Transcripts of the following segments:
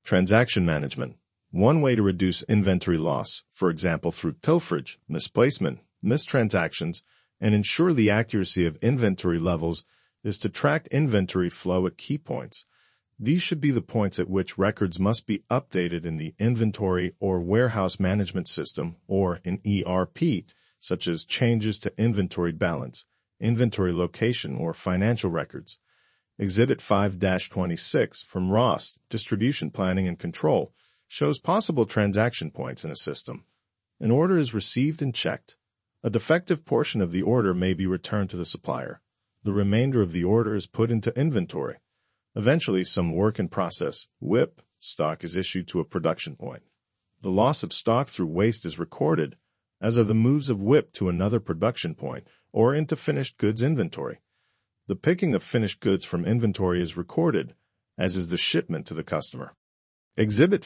Transaction management. One way to reduce inventory loss, for example through pilferage, misplacement, missed transactions, and ensure the accuracy of inventory levels, is to track inventory flow at key points. These should be the points at which records must be updated in the inventory or warehouse management system or in ERP, such as changes to inventory balance, inventory location, or financial records. Exhibit 5-26 from ROST, Distribution Planning and Control, shows possible transaction points in a system. An order is received and checked. A defective portion of the order may be returned to the supplier. The remainder of the order is put into inventory. Eventually, some work in process, WIP, stock is issued to a production point. The loss of stock through waste is recorded, as are the moves of WIP to another production point or into finished goods inventory. The picking of finished goods from inventory is recorded, as is the shipment to the customer. Exhibit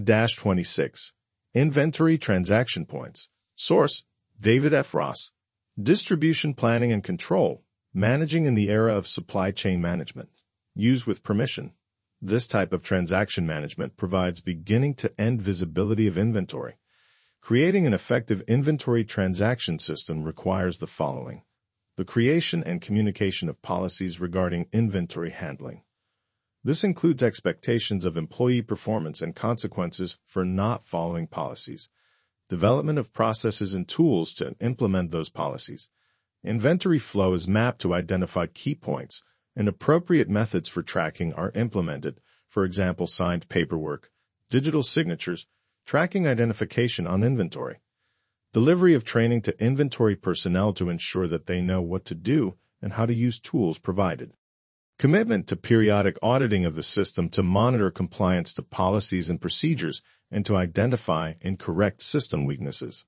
5-26. Inventory Transaction Points. Source: David F. Ross. Distribution Planning and Control. Managing in the Era of Supply Chain Management. Use with permission. This type of transaction management provides beginning-to-end visibility of inventory. Creating an effective inventory transaction system requires the following: the creation and communication of policies regarding inventory handling. This includes expectations of employee performance and consequences for not following policies. Development of processes and tools to implement those policies. Inventory flow is mapped to identify key points, and appropriate methods for tracking are implemented, for example signed paperwork, digital signatures, tracking identification on inventory. Delivery of training to inventory personnel to ensure that they know what to do and how to use tools provided. Commitment to periodic auditing of the system to monitor compliance to policies and procedures and to identify and correct system weaknesses.